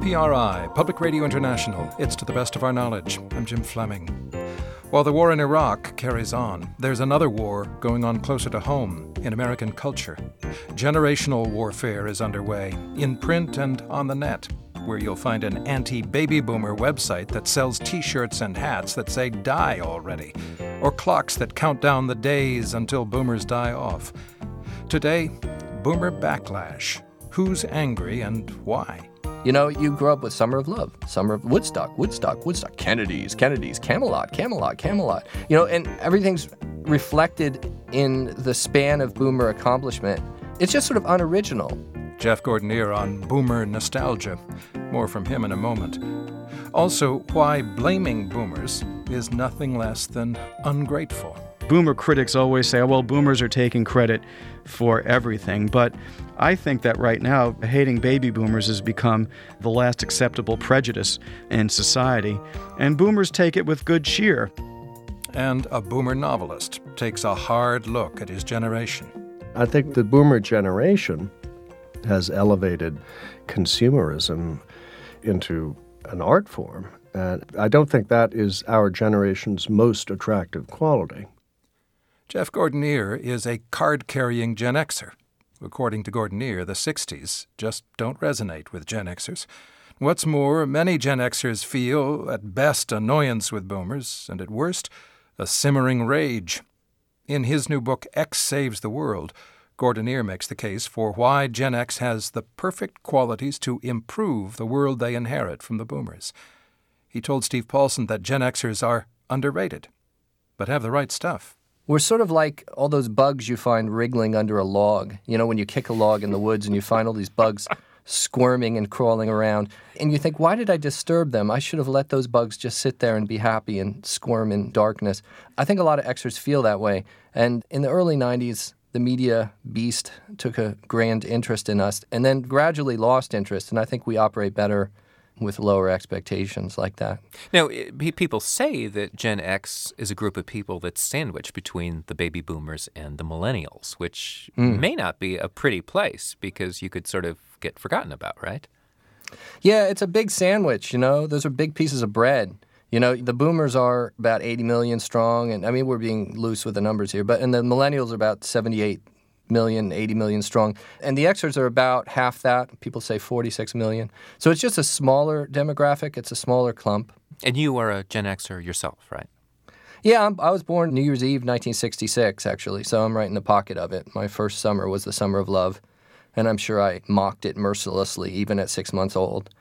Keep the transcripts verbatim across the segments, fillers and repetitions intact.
P R I, Public Radio International. It's to the best of our knowledge. I'm Jim Fleming. While the war in Iraq carries on, there's another war going on closer to home in American culture. Generational warfare is underway, in print and on the net, where you'll find an anti-baby boomer website that sells T-shirts and hats that say "die already," or clocks that count down the days until boomers die off. Today, boomer backlash. Who's angry and why? You know, you grew up with Summer of Love, Summer of Woodstock, Woodstock, Woodstock, Kennedy's, Kennedy's, Camelot, Camelot, Camelot. You know, and everything's reflected in the span of boomer accomplishment. It's just sort of unoriginal. Jeff Gordonier on boomer nostalgia. More from him in a moment. Also, why blaming boomers is nothing less than ungrateful. Boomer critics always say, oh, well, boomers are taking credit for everything. But I think that right now, hating baby boomers has become the last acceptable prejudice in society. And boomers take it with good cheer. And a boomer novelist takes a hard look at his generation. I think the boomer generation has elevated consumerism into an art form. And I don't think that is our generation's most attractive quality. Jeff Gordonier is a card-carrying Gen Xer. According to Gordonier, the sixties just don't resonate with Gen Xers. What's more, many Gen Xers feel, at best, annoyance with boomers, and at worst, a simmering rage. In his new book, X Saves the World, Gordonier makes the case for why Gen X has the perfect qualities to improve the world they inherit from the boomers. He told Steve Paulson that Gen Xers are underrated, but have the right stuff. We're sort of like all those bugs you find wriggling under a log. You know, when you kick a log in the woods and you find all these bugs squirming and crawling around. And you think, why did I disturb them? I should have let those bugs just sit there and be happy and squirm in darkness. I think a lot of Xers feel that way. And in the early nineties, the media beast took a grand interest in us and then gradually lost interest. And I think we operate better with lower expectations like that. Now, it, people say that Gen X is a group of people that's sandwiched between the baby boomers and the millennials, which mm. may not be a pretty place because you could sort of get forgotten about, right? Yeah, it's a big sandwich, you know. Those are big pieces of bread. You know, the boomers are about eighty million strong, and I mean, we're being loose with the numbers here, but and the millennials are about seventy-eight million, eighty million strong. And the Xers are about half that. People say forty-six million. So it's just a smaller demographic. It's a smaller clump. And you are a Gen Xer yourself, right? Yeah, I'm, I was born New Year's Eve, nineteen sixty-six, actually. So I'm right in the pocket of it. My first summer was the summer of love. And I'm sure I mocked it mercilessly, even at six months old.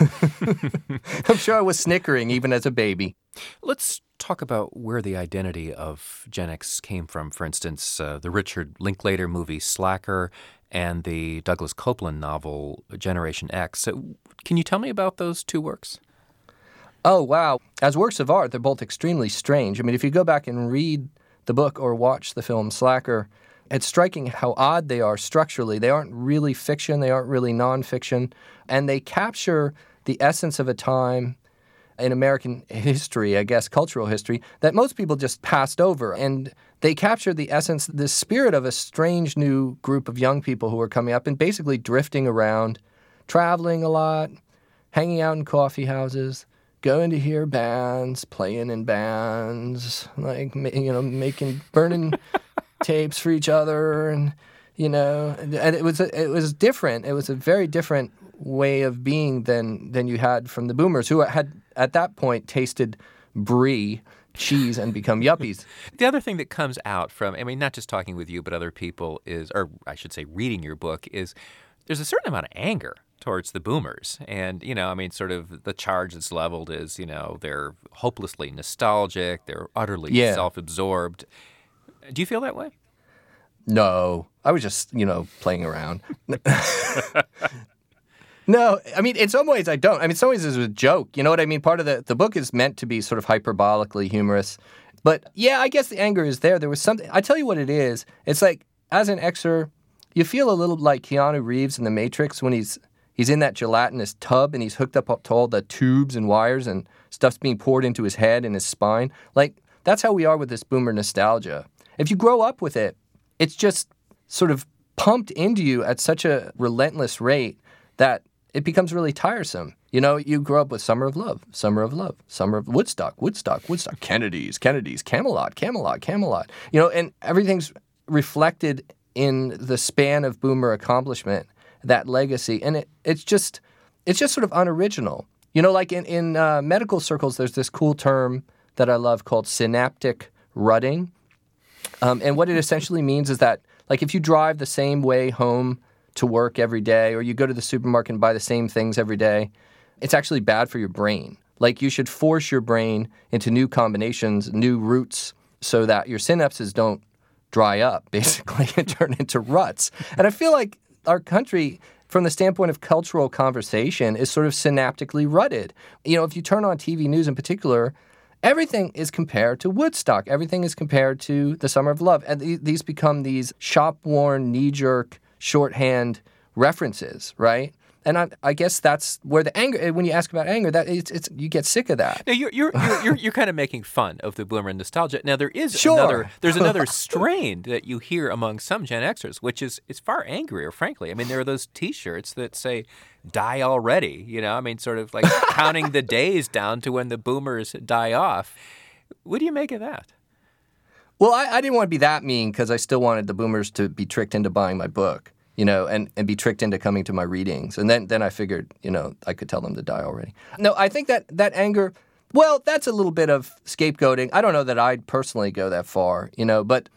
I'm sure I was snickering even as a baby. Let's talk about where the identity of Gen X came from. For instance, uh, the Richard Linklater movie Slacker and the Douglas Copeland novel Generation X. So can you tell me about those two works? Oh, wow. As works of art, they're both extremely strange. I mean, if you go back and read the book or watch the film Slacker, it's striking how odd they are structurally. They aren't really fiction. They aren't really nonfiction. And they capture the essence of a time in American history, I guess, cultural history, that most people just passed over. And they capture the essence, the spirit of a strange new group of young people who are coming up and basically drifting around, traveling a lot, hanging out in coffee houses, going to hear bands, playing in bands, like, you know, making, burning tapes for each other, and you know, and it was a, it was different. It was a very different way of being than than you had from the boomers, who had at that point tasted brie, cheese, and become yuppies. The other thing that comes out from, I mean, not just talking with you, but other people is, or I should say, reading your book, is there's a certain amount of anger towards the boomers. And, you know, I mean, sort of the charge that's leveled is, you know, they're hopelessly nostalgic, they're utterly yeah. self-absorbed. Do you feel that way? No. I was just, you know, playing around. No, I mean, in some ways I don't. I mean, in some ways it's a joke. You know what I mean? Part of the, the book is meant to be sort of hyperbolically humorous. But, yeah, I guess the anger is there. There was something. I tell you what it is. It's like, as an Xer, you feel a little like Keanu Reeves in The Matrix when he's he's in that gelatinous tub and he's hooked up to all the tubes and wires and stuff's being poured into his head and his spine. Like, that's how we are with this boomer nostalgia. If you grow up with it, it's just sort of pumped into you at such a relentless rate that it becomes really tiresome. You know, you grew up with Summer of Love, Summer of Love, Summer of Woodstock, Woodstock, Woodstock, Kennedy's, Kennedy's, Camelot, Camelot, Camelot. You know, and everything's reflected in the span of Boomer accomplishment, that legacy. And it, it's just it's just sort of unoriginal. You know, like in, in uh, medical circles, there's this cool term that I love called synaptic rutting. Um, and what it essentially means is that, like, if you drive the same way home to work every day, or you go to the supermarket and buy the same things every day, it's actually bad for your brain. Like, you should force your brain into new combinations, new routes, so that your synapses don't dry up, basically, and turn into ruts. And I feel like our country, from the standpoint of cultural conversation, is sort of synaptically rutted. You know, if you turn on T V news in particular, everything is compared to Woodstock. Everything is compared to the Summer of Love. And th- these become these shop-worn, knee-jerk, shorthand references, right? And I, I guess that's where the anger. When you ask about anger, that it's, it's you get sick of that. Now you're you're you're, you're, you're kind of making fun of the boomer nostalgia. Now there is Sure. another there's another strain that you hear among some Gen Xers, which is is far angrier, frankly. I mean, there are those T-shirts that say "Die already." You know, I mean, sort of like counting the days down to when the boomers die off. What do you make of that? Well, I, I didn't want to be that mean because I still wanted the boomers to be tricked into buying my book. You know, and, and be tricked into coming to my readings. And then, then I figured, you know, I could tell them to die already. No, I think that that anger, well, that's a little bit of scapegoating. I don't know that I'd personally go that far, you know, but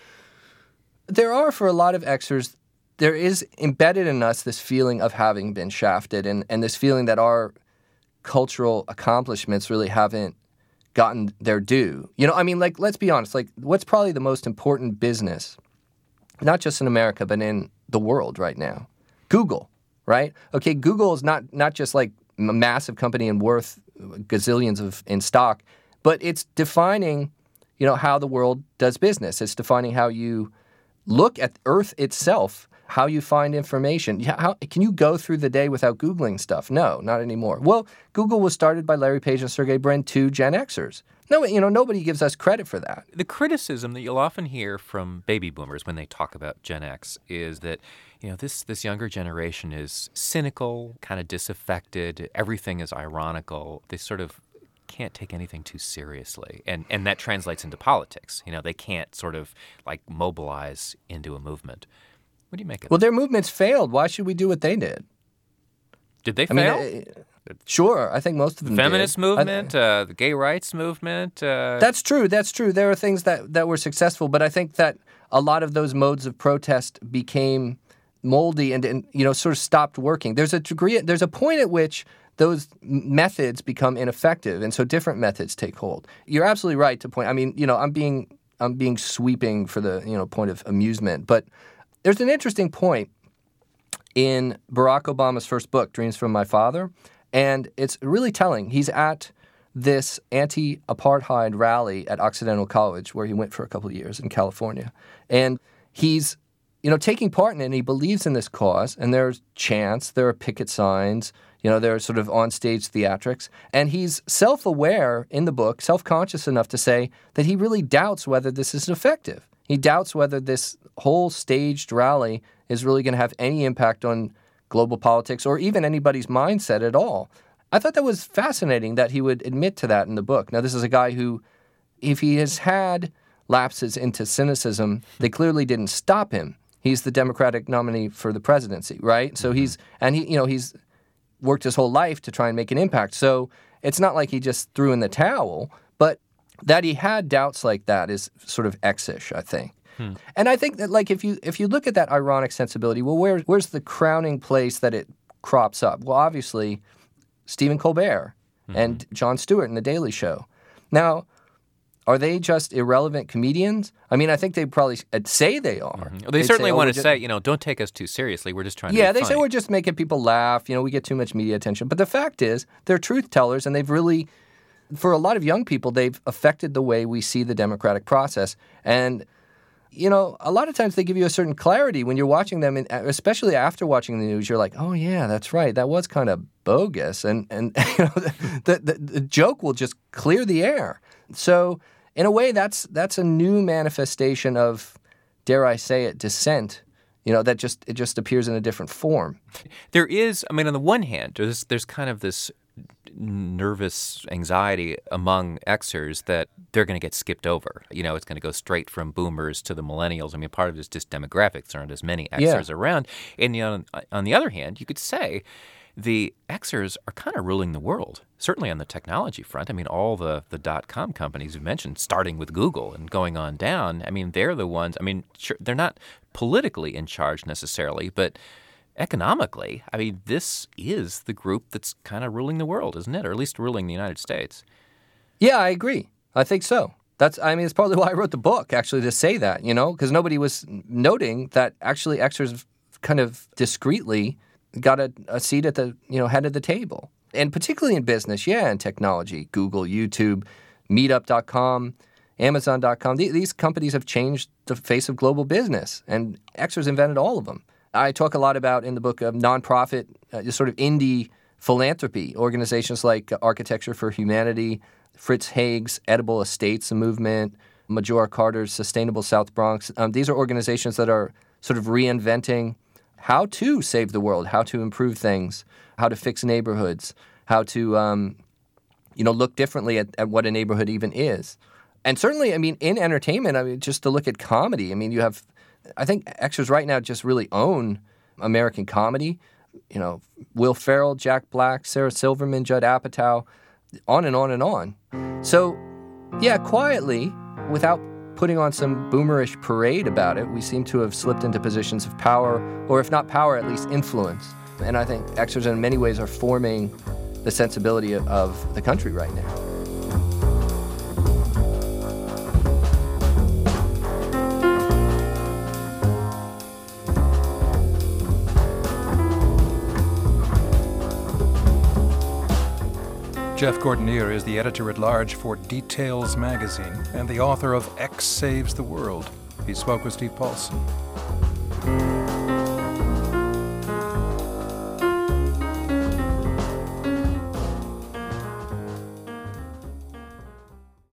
there are, for a lot of Xers, there is embedded in us this feeling of having been shafted and, and this feeling that our cultural accomplishments really haven't gotten their due. You know, I mean, like, let's be honest, like, what's probably the most important business, not just in America, but in the world right now? Google, right? Okay, Google is not not just like a massive company and worth gazillions of in stock, but it's defining, you know, how the world does business. It's defining how you look at Earth itself, how you find information. How can you go through the day without Googling stuff? No, not anymore. Well, Google was started by Larry Page and Sergey Brin, two Gen Xers. No, you know, nobody gives us credit for that. The criticism that you'll often hear from baby boomers when they talk about Gen X is that, you know, this this younger generation is cynical, kind of disaffected, everything is ironical. They sort of can't take anything too seriously. And and that translates into politics. You know, they can't sort of like mobilize into a movement. What do you make of Well, that? their movements failed. Why should we do what they did? Did they I fail? mean, uh, sure, I think most of them the feminist did. movement, I, uh, the gay rights movement. Uh, That's true. That's true. There are things that, that were successful, but I think that a lot of those modes of protest became moldy and, and you know sort of stopped working. There's a degree. There's a point at which those methods become ineffective, and so different methods take hold. You're absolutely right to point. I mean, you know, I'm being I'm being sweeping for the you know point of amusement, but there's an interesting point in Barack Obama's first book, Dreams from My Father, and it's really telling. He's at this anti-apartheid rally at Occidental College, where he went for a couple of years in California, and he's you know taking part in it, and he believes in this cause, and there's chants, there are picket signs, you know, there are sort of on-stage theatrics, and he's self-aware in the book, self-conscious enough to say that he really doubts whether this is effective. He doubts whether this whole staged rally is really going to have any impact on global politics or even anybody's mindset at all. I thought that was fascinating that he would admit to that in the book. Now, this is a guy who, if he has had lapses into cynicism, they clearly didn't stop him. He's the Democratic nominee for the presidency, right? So he's, and he, you know, he's worked his whole life to try and make an impact. So it's not like he just threw in the towel, but that he had doubts like that is sort of X-ish, I think. Hmm. And I think that, like, if you if you look at that ironic sensibility, well, where, where's the crowning place that it crops up? Well, obviously, Stephen Colbert mm-hmm. and Jon Stewart in The Daily Show. Now, are they just irrelevant comedians? I mean, I think they probably say they are. Mm-hmm. Well, they They'd certainly say, oh, want to just, say, you know, don't take us too seriously. We're just trying to Yeah, be they funny. say we're just making people laugh. You know, we get too much media attention. But the fact is, they're truth tellers, and they've really, for a lot of young people, they've affected the way we see the democratic process. And you know, a lot of times they give you a certain clarity when you're watching them, and especially after watching the news, you're like, oh, yeah, that's right. That was kind of bogus. And, and you know, the, the, the joke will just clear the air. So in a way, that's that's a new manifestation of, dare I say it, dissent You know, that just it just appears in a different form. There is, I mean, on the one hand, there's there's kind of this nervous anxiety among Xers that they're going to get skipped over. You know, it's going to go straight from boomers to the millennials. I mean, part of it is just demographics. There aren't as many Xers Yeah. around. And you know, on, on the other hand, you could say the Xers are kind of ruling the world, certainly on the technology front. I mean, all the, the dot-com companies you mentioned, starting with Google and going on down, I mean, they're the ones, I mean, sure, they're not politically in charge necessarily, but economically, I mean, this is the group that's kind of ruling the world, isn't it? Or at least ruling the United States. Yeah, I agree. I think so. That's, I mean, it's partly why I wrote the book, actually, to say that, you know, because nobody was noting that actually Xers kind of discreetly got a, a seat at the, you know, head of the table. And particularly in business, yeah, and technology, Google, YouTube, Meetup dot com, Amazon dot com. These companies have changed the face of global business, and Xers invented all of them. I talk a lot about in the book of nonprofit, uh, just sort of indie philanthropy, organizations like Architecture for Humanity, Fritz Haig's Edible Estates movement, Majora Carter's Sustainable South Bronx. Um, these are organizations that are sort of reinventing how to save the world, how to improve things, how to fix neighborhoods, how to um, you know, look differently at, at what a neighborhood even is. And certainly, I mean, in entertainment, I mean, just to look at comedy, I mean, you have, I think Xers right now just really own American comedy. You know, Will Ferrell, Jack Black, Sarah Silverman, Judd Apatow, on and on and on. So, yeah, quietly, without putting on some boomerish parade about it, we seem to have slipped into positions of power, or if not power, at least influence. And I think Xers in many ways are forming the sensibility of, of the country right now. Jeff Gordonier is the editor-at-large for Details magazine and the author of X Saves the World. He spoke with Steve Paulson.